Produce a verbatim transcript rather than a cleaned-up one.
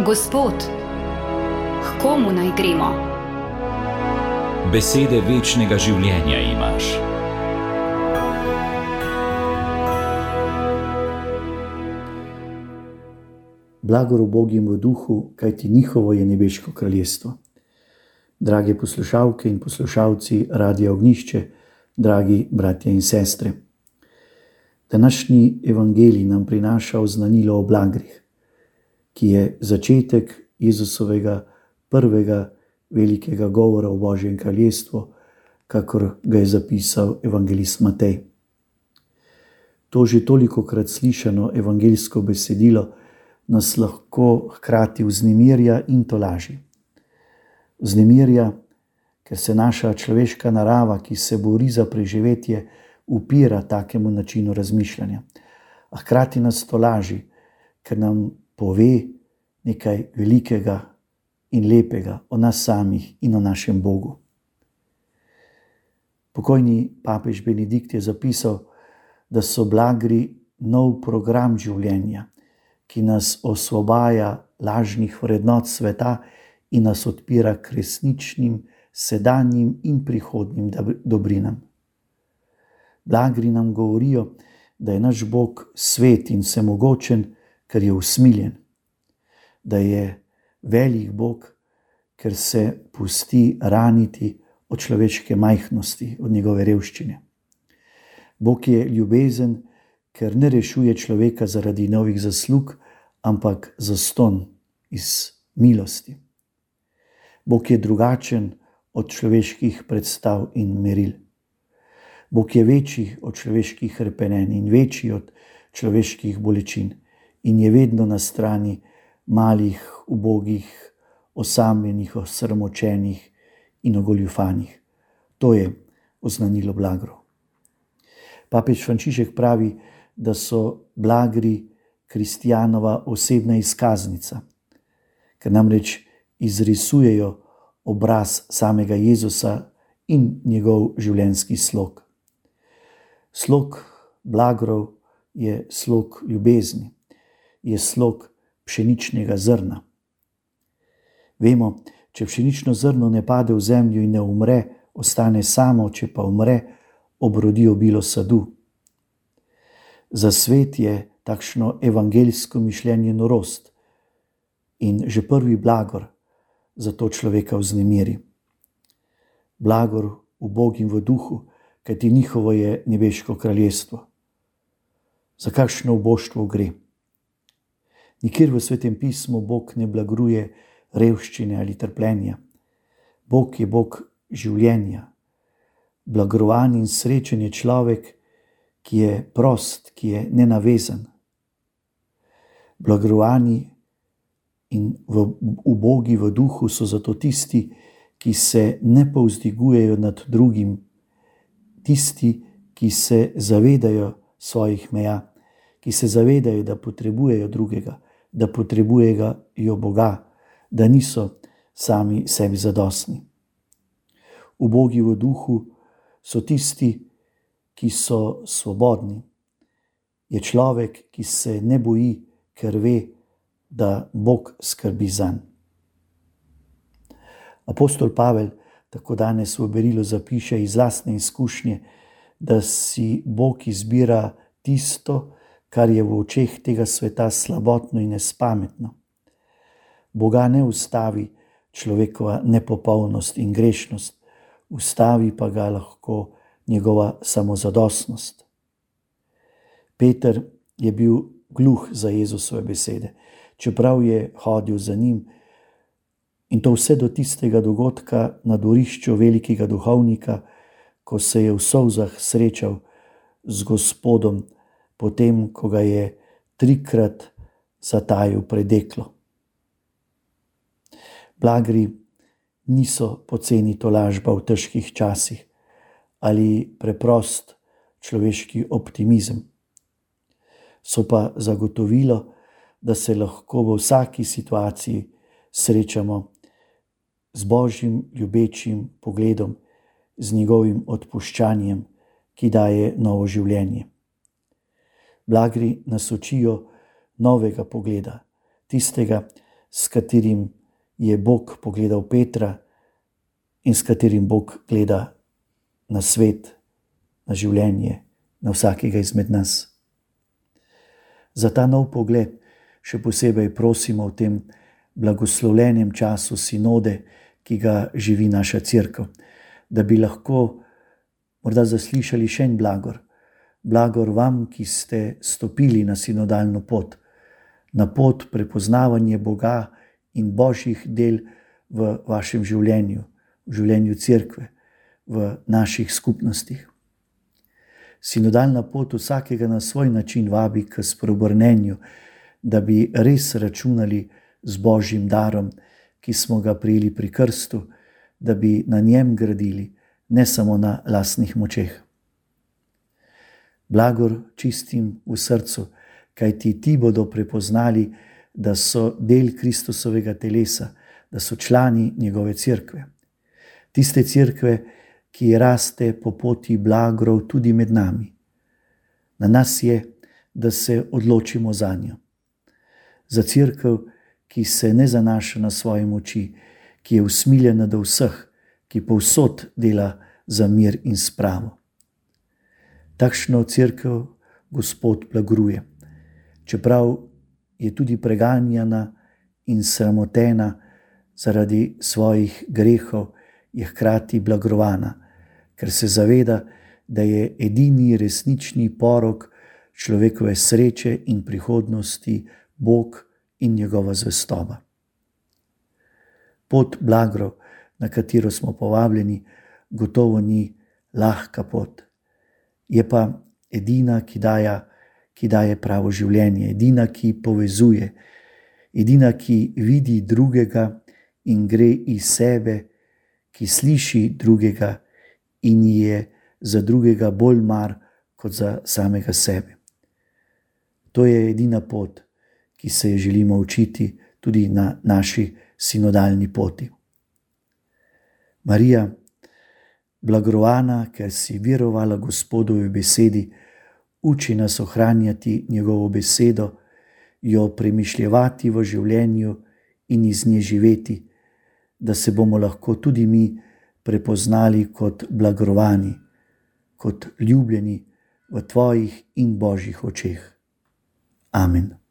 Gospod, k komu naj gremo? Besede večnega življenja imaš. Blagor ubogim v duhu, kajti njihovo je nebeško kraljestvo. Drage poslušalke in poslušalci Radia Ognjišče, dragi bratje in sestre. Današnji evangelij nam prinaša oznanilo o blagrih, ki je začetek Jezusovega prvega velikega govora o Božjem kraljestvu, kakor ga je zapisal evangelist Matej. To že tolikokrat slišano evangeljsko besedilo nas lahko hkrati vznemirja in tolaži. Vznemirja, ker se naša človeška narava, ki se bori za preživetje, upira takemu načinu razmišljanja. A hkrati nas tolaži, ker nam pove nekaj velikega in lepega o nas samih in o našem Bogu. Pokojni papež Benedikt je zapisal, da so blagri nov program življenja, ki nas osvobaja lažnih vrednot sveta in nas odpira k resničnim, sedanjim in prihodnjim dobrinam. Blagri nam govorijo, da je naš Bog svet in vsemogočen, ker je usmiljen, da je velik Bog, ker se pusti raniti od človeške majhnosti, od njegove revščine. Bog je ljubezen, ker ne rešuje človeka zaradi novih zaslug, ampak zastonj iz milosti. Bog je drugačen od človeških predstav in meril. Bog je večji od človeških hrepenenj in večji od človeških bolečin in je vedno na strani malih, ubogih, osamljenih, osramočenih in ogoljufanih. To je oznanilo blagro. Papež Frančišek pravi, da so blagri kristjanova osebna izkaznica, ker namreč izrisujejo obraz samega Jezusa in njegov življenjski slog. Slog blagrov je slog ljubezni, je slog pšeničnega zrna. Vemo, če pšenično zrno ne pade v zemljo in ne umre, ostane samo, če pa umre, obrodi obilo sadu. Za svet je takšno evangeljsko mišljenje norost in že prvi blagor zato človeka vznemiri. Blagor ubogim v duhu, kajti njihovo je nebeško kraljestvo. Za kakšno uboštvo gre? Nikjer v Svetem pismu Bog ne blagruje revščine ali trpljenja. Bog je Bog življenja. Blagovan in srečen je človek, ki je prost, ki je nenavezan. Blagovani in v, ubogi v duhu so zato tisti, ki se ne povzdigujejo nad drugim, tisti, ki se zavedajo svojih meja, ki se zavedajo, da potrebujejo drugega, da potrebujejo Boga, da niso sami sebi zadostni. Ubogi v duhu so tisti, ki so svobodni. Je človek, ki se ne boji, ker ve, da Bog skrbi zanj. Apostol Pavel tako danes v berilu zapiše iz lastne izkušnje, da si Bog izbira tisto, kar je v očeh tega sveta slabotno in nespametno. Boga ne ustavi človekova nepopolnost in grešnost, ustavi pa ga lahko njegova samozadostnost. Peter je bil gluh za Jezusove besede, čeprav je hodil za njim, in to vse do tistega dogodka na dvorišču velikega duhovnika, ko se je v solzah srečal z Gospodom, potem, ko ga je trikrat zatajil predeklo. Blagri niso poceni tolažba v težkih časih ali preprost človeški optimizem. So pa zagotovilo, da se lahko v vsaki situaciji srečamo z Božjim ljubečim pogledom, z njegovim odpuščanjem, ki daje novo življenje. Blagri nas učijo novega pogleda, tistega, s katerim je Bog pogledal Petra in s katerim Bog gleda na svet, na življenje, na vsakega izmed nas. Za ta nov pogled še posebej prosimo v tem blagoslovljenem času sinode, ki ga živi naša cerkev, da bi lahko morda zaslišali še en blagor. Blagor vam, ki ste stopili na sinodalno pot, na pot prepoznavanja Boga in božjih del v vašem življenju, v življenju cerkve, v naših skupnostih. Sinodalna pot vsakega na svoj način vabi k spreobrnenju, da bi res računali z božjim darom, ki smo ga prejeli pri krstu, da bi na njem gradili, ne samo na lastnih močeh. Blagor čistim v srcu, kajti ti bodo prepoznali, da so del Kristusovega telesa, da so člani njegove cerkve. Tiste cerkve, ki raste po poti blagorov tudi med nami. Na nas je, da se odločimo za njo. Za cerkev, ki se ne zanaša na svoje moči, ki je usmiljena do vseh, ki povsod dela za mir in spravo. Takšno cerkev Gospod blagoruje, čeprav je tudi preganjana in sramotena zaradi svojih grehov, je hkrati blagorovana, ker se zaveda, da je edini resnični porok človekove sreče in prihodnosti Bog in njegova zvestoba. Pot blagorov, na katero smo povabljeni, gotovo ni lahka pot. Je pa edina, ki daje, ki daje pravo življenje, edina, ki povezuje, edina, ki vidi drugega in gre iz sebe, ki sliši drugega in je za drugega bolj mar kot za samega sebe. To je edina pot, ki se je želimo učiti tudi na naši sinodalni poti. Marija, blagorovana, ker si verovala Gospodovi besedi, uči nas ohranjati njegovo besedo, jo premišljevati v življenju in iz nje živeti, da se bomo lahko tudi mi prepoznali kot blagorovani, kot ljubljeni v tvojih in božjih očeh. Amen.